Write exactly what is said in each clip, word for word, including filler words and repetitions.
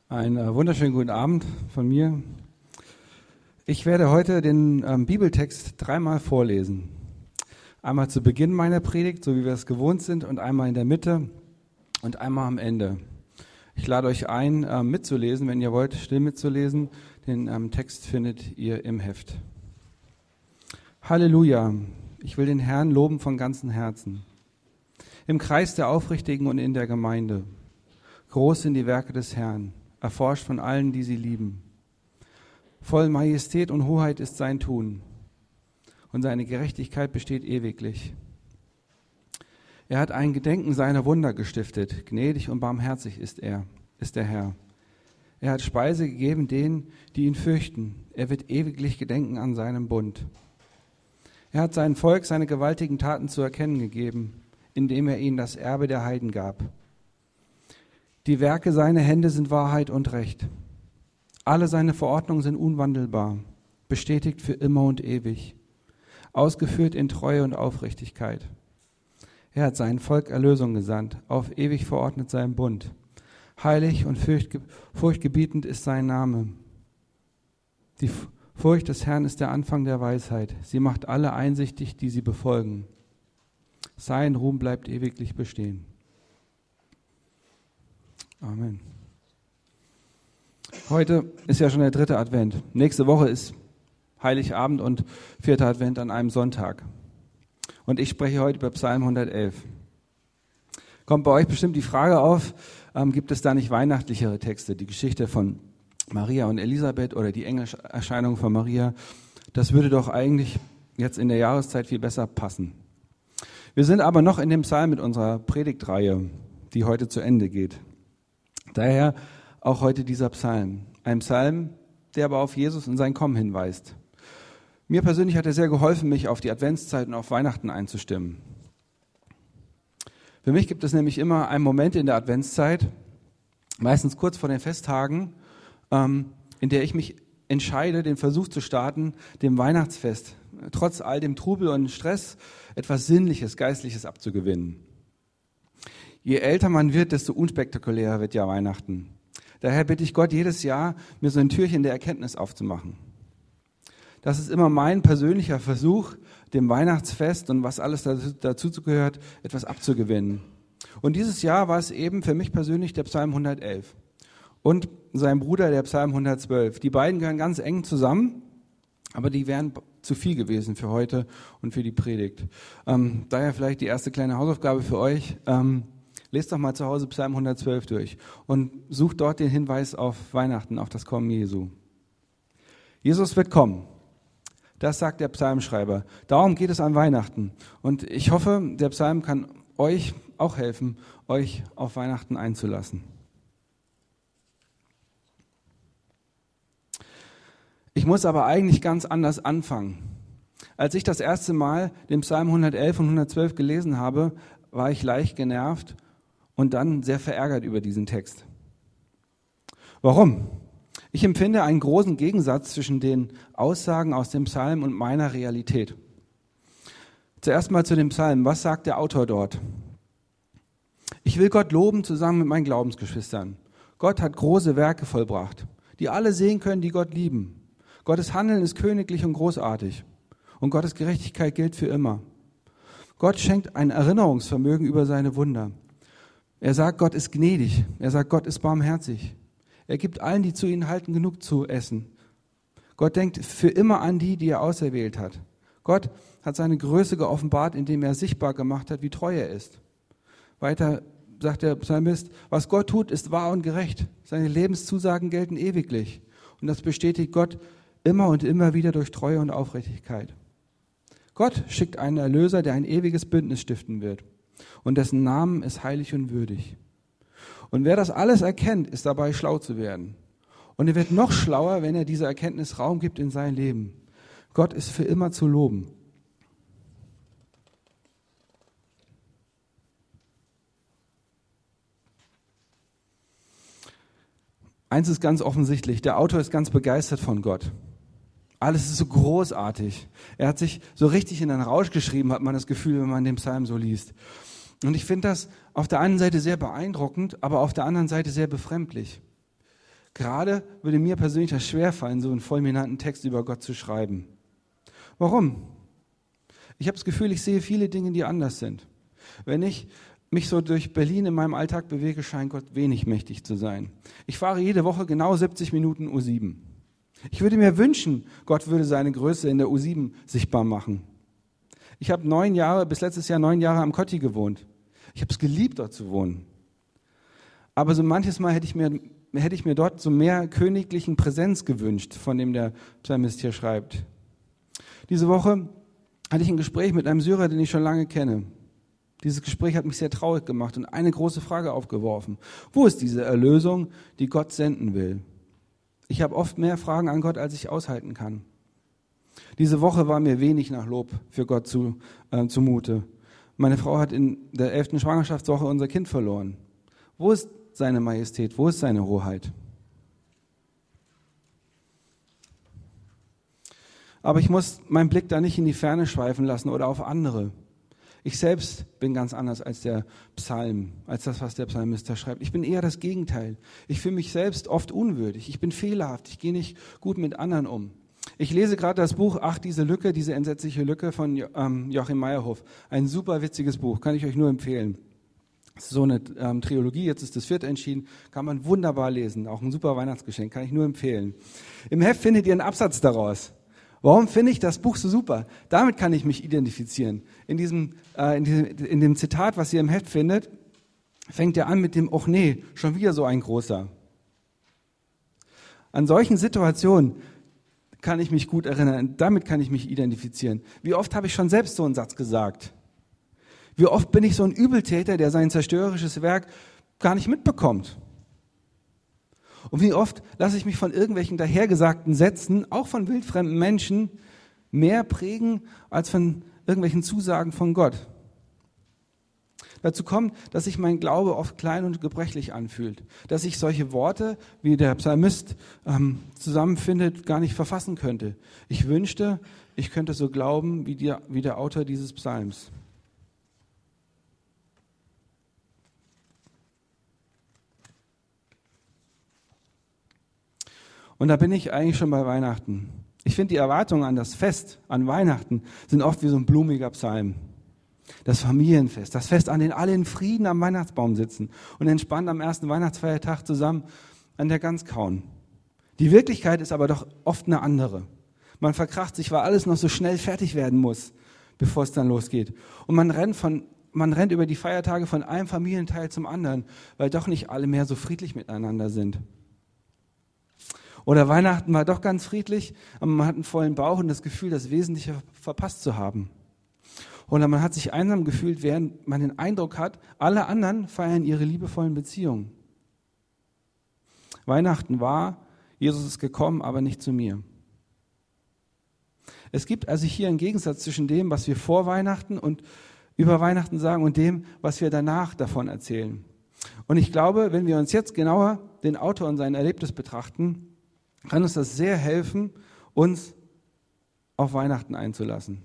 Einen äh, wunderschönen guten Abend von mir. Ich werde heute den ähm, Bibeltext dreimal vorlesen. Einmal zu Beginn meiner Predigt, so wie wir es gewohnt sind, und einmal in der Mitte und einmal am Ende. Ich lade euch ein, äh, mitzulesen, wenn ihr wollt, still mitzulesen. Den ähm, Text findet ihr im Heft. Halleluja! Ich will den Herrn loben von ganzem Herzen. Im Kreis der Aufrichtigen und in der Gemeinde. Groß sind die Werke des Herrn, erforscht von allen, die sie lieben. Voll Majestät und Hoheit ist sein Tun, und seine Gerechtigkeit besteht ewiglich. Er hat ein Gedenken seiner Wunder gestiftet, gnädig und barmherzig ist er, ist der Herr. Er hat Speise gegeben denen, die ihn fürchten. Er wird ewiglich gedenken an seinen Bund. Er hat seinem Volk seine gewaltigen Taten zu erkennen gegeben, indem er ihnen das Erbe der Heiden gab. Die Werke seiner Hände sind Wahrheit und Recht. Alle seine Verordnungen sind unwandelbar, bestätigt für immer und ewig, ausgeführt in Treue und Aufrichtigkeit. Er hat sein Volk Erlösung gesandt, auf ewig verordnet sein Bund. Heilig und furchtgebietend ist sein Name. Die Furcht des Herrn ist der Anfang der Weisheit. Sie macht alle einsichtig, die sie befolgen. Sein Ruhm bleibt ewiglich bestehen. Amen. Heute ist ja schon der dritte Advent. Nächste Woche ist Heiligabend und vierter Advent an einem Sonntag. Und ich spreche heute über Psalm hundertelf. Kommt bei euch bestimmt die Frage auf, ähm, gibt es da nicht weihnachtlichere Texte? Die Geschichte von Maria und Elisabeth oder die Engelerscheinung von Maria, das würde doch eigentlich jetzt in der Jahreszeit viel besser passen. Wir sind aber noch in dem Psalm mit unserer Predigtreihe, die heute zu Ende geht. Daher auch heute dieser Psalm. Ein Psalm, der aber auf Jesus und sein Kommen hinweist. Mir persönlich hat er sehr geholfen, mich auf die Adventszeit und auf Weihnachten einzustimmen. Für mich gibt es nämlich immer einen Moment in der Adventszeit, meistens kurz vor den Festtagen, in der ich mich entscheide, den Versuch zu starten, dem Weihnachtsfest, trotz all dem Trubel und Stress, etwas Sinnliches, Geistliches abzugewinnen. Je älter man wird, desto unspektakulärer wird ja Weihnachten. Daher bitte ich Gott jedes Jahr, mir so ein Türchen der Erkenntnis aufzumachen. Das ist immer mein persönlicher Versuch, dem Weihnachtsfest und was alles dazu gehört, etwas abzugewinnen. Und dieses Jahr war es eben für mich persönlich der Psalm hundertelf und sein Bruder der Psalm hundertzwölf. Die beiden gehören ganz eng zusammen, aber die wären zu viel gewesen für heute und für die Predigt. Ähm, daher vielleicht die erste kleine Hausaufgabe für euch. Ähm, Lest doch mal zu Hause Psalm hundertzwölf durch und sucht dort den Hinweis auf Weihnachten, auf das Kommen Jesu. Jesus wird kommen. Das sagt der Psalmschreiber. Darum geht es an Weihnachten. Und ich hoffe, der Psalm kann euch auch helfen, euch auf Weihnachten einzulassen. Ich muss aber eigentlich ganz anders anfangen. Als ich das erste Mal den Psalm hundertelf und hundertzwölf gelesen habe, war ich leicht genervt und dann sehr verärgert über diesen Text. Warum? Ich empfinde einen großen Gegensatz zwischen den Aussagen aus dem Psalm und meiner Realität. Zuerst mal zu dem Psalm. Was sagt der Autor dort? Ich will Gott loben zusammen mit meinen Glaubensgeschwistern. Gott hat große Werke vollbracht, die alle sehen können, die Gott lieben. Gottes Handeln ist königlich und großartig und Gottes Gerechtigkeit gilt für immer. Gott schenkt ein Erinnerungsvermögen über seine Wunder. Er sagt, Gott ist gnädig. Er sagt, Gott ist barmherzig. Er gibt allen, die zu ihm halten, genug zu essen. Gott denkt für immer an die, die er auserwählt hat. Gott hat seine Größe geoffenbart, indem er sichtbar gemacht hat, wie treu er ist. Weiter sagt der Psalmist, was Gott tut, ist wahr und gerecht. Seine Lebenszusagen gelten ewiglich. Und das bestätigt Gott immer und immer wieder durch Treue und Aufrichtigkeit. Gott schickt einen Erlöser, der ein ewiges Bündnis stiften wird. Und dessen Namen ist heilig und würdig. Und wer das alles erkennt, ist dabei schlau zu werden. Und er wird noch schlauer, wenn er dieser Erkenntnis Raum gibt in sein Leben. Gott ist für immer zu loben. Eins ist ganz offensichtlich, der Autor ist ganz begeistert von Gott. Alles ist so großartig. Er hat sich so richtig in einen Rausch geschrieben, hat man das Gefühl, wenn man den Psalm so liest. Und ich finde das auf der einen Seite sehr beeindruckend, aber auf der anderen Seite sehr befremdlich. Gerade würde mir persönlich das schwerfallen, so einen fulminanten Text über Gott zu schreiben. Warum? Ich habe das Gefühl, ich sehe viele Dinge, die anders sind. Wenn ich mich so durch Berlin in meinem Alltag bewege, scheint Gott wenig mächtig zu sein. Ich fahre jede Woche genau siebzig Minuten U sieben. Ich würde mir wünschen, Gott würde seine Größe in der U sieben sichtbar machen. Ich habe neun Jahre, bis letztes Jahr neun Jahre am Kotti gewohnt. Ich habe es geliebt, dort zu wohnen. Aber so manches Mal hätte ich mir, hätte ich mir dort so mehr königlichen Präsenz gewünscht, von dem der Psalmist hier schreibt. Diese Woche hatte ich ein Gespräch mit einem Syrer, den ich schon lange kenne. Dieses Gespräch hat mich sehr traurig gemacht und eine große Frage aufgeworfen. Wo ist diese Erlösung, die Gott senden will? Ich habe oft mehr Fragen an Gott, als ich aushalten kann. Diese Woche war mir wenig nach Lob für Gott zu, äh, zumute. Meine Frau hat in der elften Schwangerschaftswoche unser Kind verloren. Wo ist seine Majestät? Wo ist seine Hoheit? Aber ich muss meinen Blick da nicht in die Ferne schweifen lassen oder auf andere. Ich selbst bin ganz anders als der Psalm, als das, was der Psalmist da schreibt. Ich bin eher das Gegenteil. Ich fühle mich selbst oft unwürdig. Ich bin fehlerhaft. Ich gehe nicht gut mit anderen um. Ich lese gerade das Buch Ach, diese Lücke, diese entsetzliche Lücke von ähm, Joachim Meyerhoff. Ein super witziges Buch, kann ich euch nur empfehlen. Es ist so eine ähm, Trilogie, jetzt ist das vierte entschieden, kann man wunderbar lesen. Auch ein super Weihnachtsgeschenk, kann ich nur empfehlen. Im Heft findet ihr einen Absatz daraus. Warum finde ich das Buch so super? Damit kann ich mich identifizieren. In diesem, äh, in diesem, in dem Zitat, was ihr im Heft findet, fängt er an mit dem, och nee, schon wieder so ein großer. An solchen Situationen kann ich mich gut erinnern, damit kann ich mich identifizieren. Wie oft habe ich schon selbst so einen Satz gesagt? Wie oft bin ich so ein Übeltäter, der sein zerstörerisches Werk gar nicht mitbekommt? Und wie oft lasse ich mich von irgendwelchen dahergesagten Sätzen, auch von wildfremden Menschen, mehr prägen als von irgendwelchen Zusagen von Gott. Dazu kommt, dass sich mein Glaube oft klein und gebrechlich anfühlt, dass ich solche Worte, wie der Psalmist ähm, zusammenfindet, gar nicht verfassen könnte. Ich wünschte, ich könnte so glauben wie, die, wie der Autor dieses Psalms. Und da bin ich eigentlich schon bei Weihnachten. Ich finde, die Erwartungen an das Fest, an Weihnachten, sind oft wie so ein blumiger Psalm. Das Familienfest, das Fest, an dem alle in Frieden am Weihnachtsbaum sitzen und entspannt am ersten Weihnachtsfeiertag zusammen an der Gans kauen. Die Wirklichkeit ist aber doch oft eine andere. Man verkracht sich, weil alles noch so schnell fertig werden muss, bevor es dann losgeht. Und man rennt, von, man rennt über die Feiertage von einem Familienteil zum anderen, weil doch nicht alle mehr so friedlich miteinander sind. Oder Weihnachten war doch ganz friedlich, aber man hat einen vollen Bauch und das Gefühl, das Wesentliche verpasst zu haben. Oder man hat sich einsam gefühlt, während man den Eindruck hat, alle anderen feiern ihre liebevollen Beziehungen. Weihnachten war, Jesus ist gekommen, aber nicht zu mir. Es gibt also hier einen Gegensatz zwischen dem, was wir vor Weihnachten und über Weihnachten sagen und dem, was wir danach davon erzählen. Und ich glaube, wenn wir uns jetzt genauer den Autor und sein Erlebnis betrachten, kann uns das sehr helfen, uns auf Weihnachten einzulassen.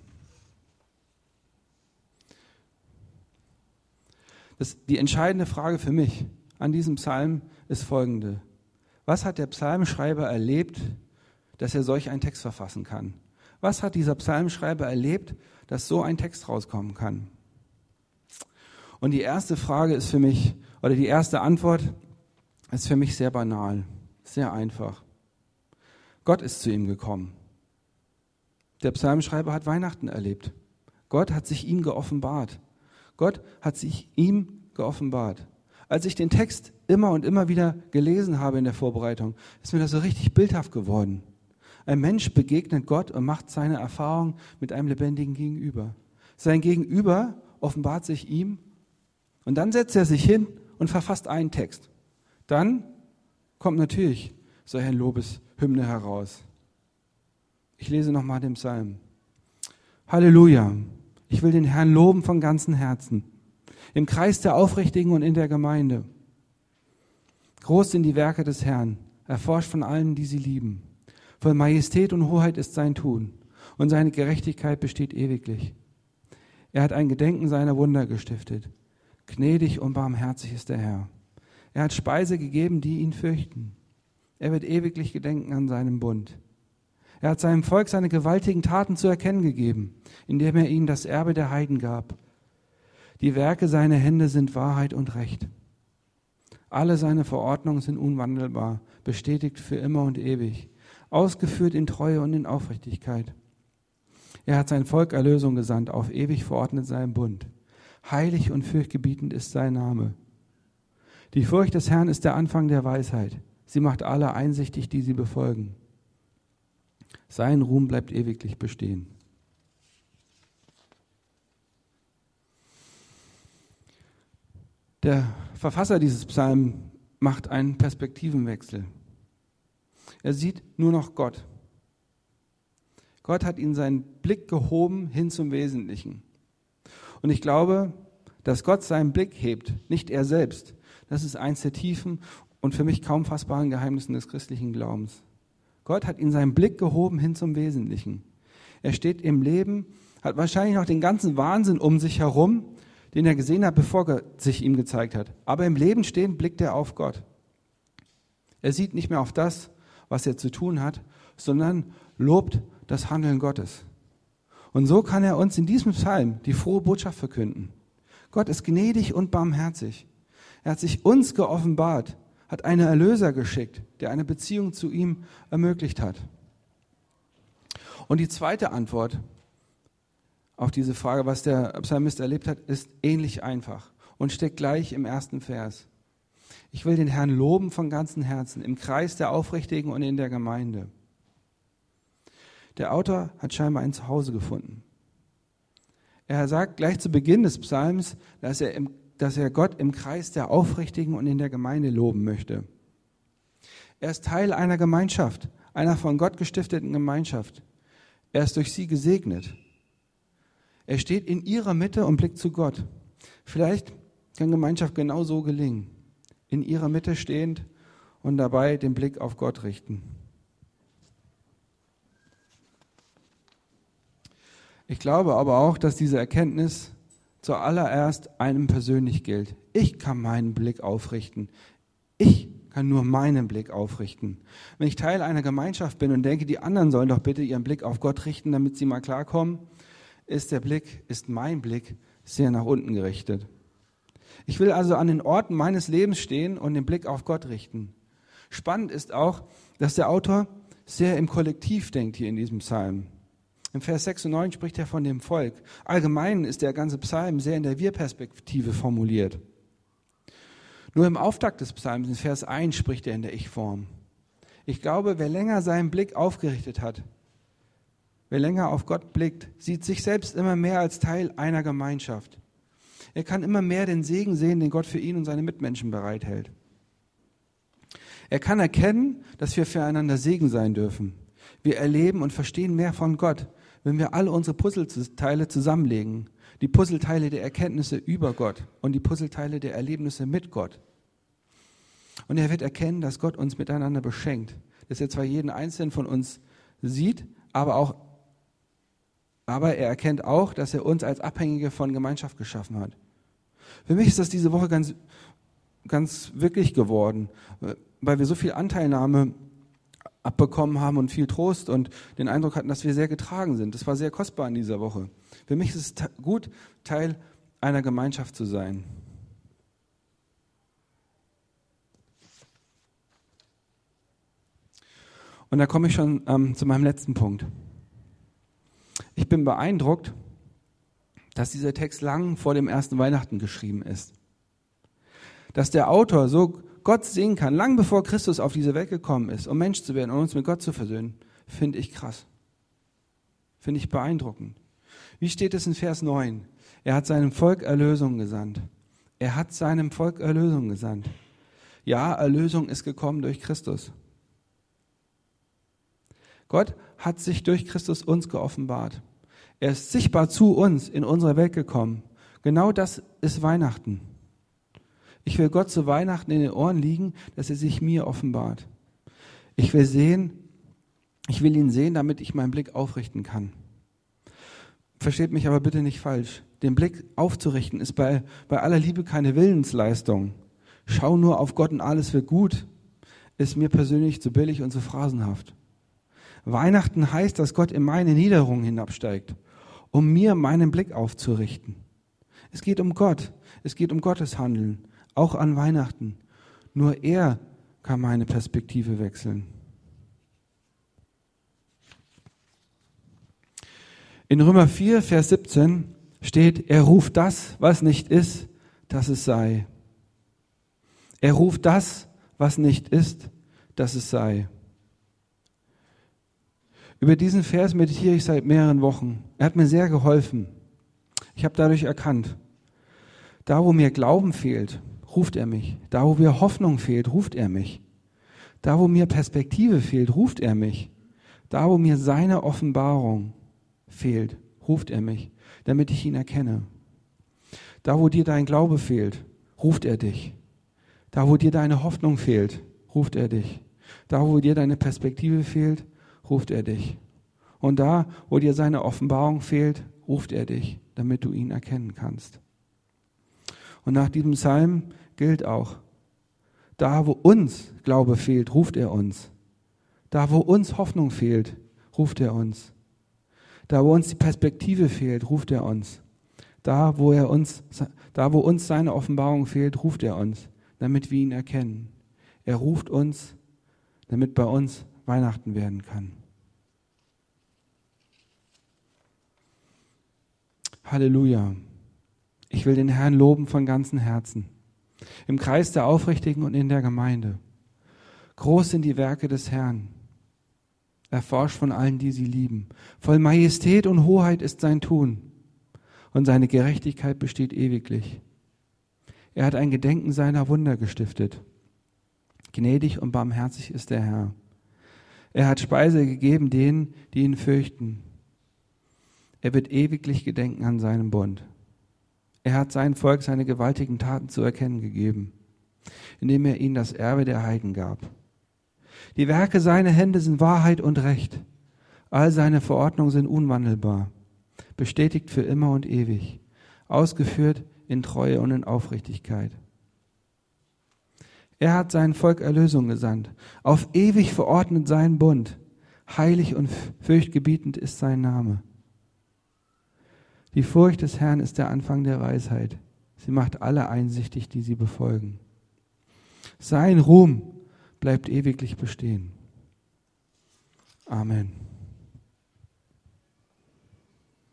Das, die entscheidende Frage für mich an diesem Psalm ist folgende. Was hat der Psalmschreiber erlebt, dass er solch einen Text verfassen kann? Was hat dieser Psalmschreiber erlebt, dass so ein Text rauskommen kann? Und die erste Frage ist für mich, oder die erste Antwort ist für mich sehr banal, sehr einfach. Gott ist zu ihm gekommen. Der Psalmschreiber hat Weihnachten erlebt. Gott hat sich ihm geoffenbart. Gott hat sich ihm geoffenbart. Als ich den Text immer und immer wieder gelesen habe in der Vorbereitung, ist mir das so richtig bildhaft geworden. Ein Mensch begegnet Gott und macht seine Erfahrung mit einem lebendigen Gegenüber. Sein Gegenüber offenbart sich ihm und dann setzt er sich hin und verfasst einen Text. Dann kommt natürlich so ein Lobeshymne heraus. Ich lese nochmal den Psalm. Halleluja, ich will den Herrn loben von ganzem Herzen, im Kreis der Aufrichtigen und in der Gemeinde. Groß sind die Werke des Herrn, erforscht von allen, die sie lieben. Voll Majestät und Hoheit ist sein Tun, und seine Gerechtigkeit besteht ewiglich. Er hat ein Gedenken seiner Wunder gestiftet. Gnädig und barmherzig ist der Herr. Er hat Speise gegeben, die ihn fürchten. Er wird ewiglich gedenken an seinen Bund. Er hat seinem Volk seine gewaltigen Taten zu erkennen gegeben, indem er ihnen das Erbe der Heiden gab. Die Werke seiner Hände sind Wahrheit und Recht. Alle seine Verordnungen sind unwandelbar, bestätigt für immer und ewig, ausgeführt in Treue und in Aufrichtigkeit. Er hat sein Volk Erlösung gesandt, auf ewig verordnet seinen Bund. Heilig und furchtgebietend ist sein Name. Die Furcht des Herrn ist der Anfang der Weisheit. Sie macht alle einsichtig, die sie befolgen. Sein Ruhm bleibt ewiglich bestehen. Der Verfasser dieses Psalms macht einen Perspektivenwechsel. Er sieht nur noch Gott. Gott hat ihn seinen Blick gehoben hin zum Wesentlichen. Und ich glaube, dass Gott seinen Blick hebt, nicht er selbst. Das ist eins der tiefen und für mich kaum fassbaren Geheimnissen des christlichen Glaubens. Gott hat ihn seinen Blick gehoben hin zum Wesentlichen. Er steht im Leben, hat wahrscheinlich noch den ganzen Wahnsinn um sich herum, den er gesehen hat, bevor Gott sich ihm gezeigt hat. Aber im Leben stehend blickt er auf Gott. Er sieht nicht mehr auf das, was er zu tun hat, sondern lobt das Handeln Gottes. Und so kann er uns in diesem Psalm die frohe Botschaft verkünden. Gott ist gnädig und barmherzig. Er hat sich uns geoffenbart, hat einen Erlöser geschickt, der eine Beziehung zu ihm ermöglicht hat. Und die zweite Antwort auf diese Frage, was der Psalmist erlebt hat, ist ähnlich einfach und steckt gleich im ersten Vers. Ich will den Herrn loben von ganzem Herzen, im Kreis der Aufrichtigen und in der Gemeinde. Der Autor hat scheinbar ein Zuhause gefunden. Er sagt gleich zu Beginn des Psalms, dass er, im, dass er Gott im Kreis der Aufrichtigen und in der Gemeinde loben möchte. Er ist Teil einer Gemeinschaft, einer von Gott gestifteten Gemeinschaft. Er ist durch sie gesegnet. Er steht in ihrer Mitte und blickt zu Gott. Vielleicht kann Gemeinschaft genau so gelingen. In ihrer Mitte stehend und dabei den Blick auf Gott richten. Ich glaube aber auch, dass diese Erkenntnis zuallererst einem persönlich gilt. Ich kann meinen Blick aufrichten. Ich kann nur meinen Blick aufrichten. Wenn ich Teil einer Gemeinschaft bin und denke, die anderen sollen doch bitte ihren Blick auf Gott richten, damit sie mal klarkommen, ist der Blick, ist mein Blick sehr nach unten gerichtet. Ich will also an den Orten meines Lebens stehen und den Blick auf Gott richten. Spannend ist auch, dass der Autor sehr im Kollektiv denkt hier in diesem Psalm. Im Vers sechs und neun spricht er von dem Volk. Allgemein ist der ganze Psalm sehr in der Wir-Perspektive formuliert. Nur im Auftakt des Psalms, in Vers eins, spricht er in der Ich-Form. Ich glaube, wer länger seinen Blick aufgerichtet hat, wer länger auf Gott blickt, sieht sich selbst immer mehr als Teil einer Gemeinschaft. Er kann immer mehr den Segen sehen, den Gott für ihn und seine Mitmenschen bereithält. Er kann erkennen, dass wir füreinander Segen sein dürfen. Wir erleben und verstehen mehr von Gott, wenn wir alle unsere Puzzleteile zusammenlegen. Die Puzzleteile der Erkenntnisse über Gott und die Puzzleteile der Erlebnisse mit Gott. Und er wird erkennen, dass Gott uns miteinander beschenkt. Dass er zwar jeden Einzelnen von uns sieht, aber auch, aber er erkennt auch, dass er uns als Abhängige von Gemeinschaft geschaffen hat. Für mich ist das diese Woche ganz, ganz wirklich geworden, weil wir so viel Anteilnahme abbekommen haben und viel Trost und den Eindruck hatten, dass wir sehr getragen sind. Das war sehr kostbar in dieser Woche. Für mich ist es ta- gut, Teil einer Gemeinschaft zu sein. Und da komme ich schon ähm, zu meinem letzten Punkt. Ich bin beeindruckt, dass dieser Text lang vor dem ersten Weihnachten geschrieben ist. Dass der Autor so Gott sehen kann, lang bevor Christus auf diese Welt gekommen ist, um Mensch zu werden und uns mit Gott zu versöhnen, finde ich krass. Finde ich beeindruckend. Wie steht es in Vers neun? Er hat seinem Volk Erlösung gesandt. Er hat seinem Volk Erlösung gesandt. Ja, Erlösung ist gekommen durch Christus. Gott hat sich durch Christus uns geoffenbart. Er ist sichtbar zu uns in unsere Welt gekommen. Genau das ist Weihnachten. Ich will Gott zu Weihnachten in den Ohren liegen, dass er sich mir offenbart. Ich will sehen, ich will ihn sehen, damit ich meinen Blick aufrichten kann. Versteht mich aber bitte nicht falsch. Den Blick aufzurichten ist bei, bei aller Liebe keine Willensleistung. Schau nur auf Gott und alles wird gut. ist mir persönlich zu billig und zu phrasenhaft. Weihnachten heißt, dass Gott in meine Niederung hinabsteigt, um mir meinen Blick aufzurichten. Es geht um Gott, es geht um Gottes Handeln, auch an Weihnachten. Nur er kann meine Perspektive wechseln. In Römer vier, Vers siebzehn steht, er ruft das, was nicht ist, dass es sei. Er ruft das, was nicht ist, dass es sei. Über diesen Vers meditiere ich seit mehreren Wochen. Er hat mir sehr geholfen. Ich habe dadurch erkannt, da wo mir Glauben fehlt, ruft er mich. Da wo mir Hoffnung fehlt, ruft er mich. Da wo mir Perspektive fehlt, ruft er mich. Da wo mir seine Offenbarung fehlt, ruft er mich, damit ich ihn erkenne. Da wo dir dein Glaube fehlt, ruft er dich. Da wo dir deine Hoffnung fehlt, ruft er dich. Da wo dir deine Perspektive fehlt, ruft er dich. Und da, wo dir seine Offenbarung fehlt, ruft er dich, damit du ihn erkennen kannst. Und nach diesem Psalm gilt auch, da, wo uns Glaube fehlt, ruft er uns. Da, wo uns Hoffnung fehlt, ruft er uns. Da, wo uns die Perspektive fehlt, ruft er uns. Da, wo er uns, da, wo uns seine Offenbarung fehlt, ruft er uns, damit wir ihn erkennen. Er ruft uns, damit bei uns Weihnachten werden kann. Halleluja. Ich will den Herrn loben von ganzem Herzen. Im Kreis der Aufrichtigen und in der Gemeinde. Groß sind die Werke des Herrn. Erforscht von allen, die sie lieben. Voll Majestät und Hoheit ist sein Tun. Und seine Gerechtigkeit besteht ewiglich. Er hat ein Gedenken seiner Wunder gestiftet. Gnädig und barmherzig ist der Herr. Er hat Speise gegeben denen, die ihn fürchten. Er wird ewiglich gedenken an seinen Bund. Er hat seinem Volk seine gewaltigen Taten zu erkennen gegeben, indem er ihnen das Erbe der Heiden gab. Die Werke seiner Hände sind Wahrheit und Recht. All seine Verordnungen sind unwandelbar, bestätigt für immer und ewig, ausgeführt in Treue und in Aufrichtigkeit. Er hat sein Volk Erlösung gesandt, auf ewig verordnet seinen Bund. Heilig und furchtgebietend ist sein Name. Die Furcht des Herrn ist der Anfang der Weisheit. Sie macht alle einsichtig, die sie befolgen. Sein Ruhm bleibt ewiglich bestehen. Amen.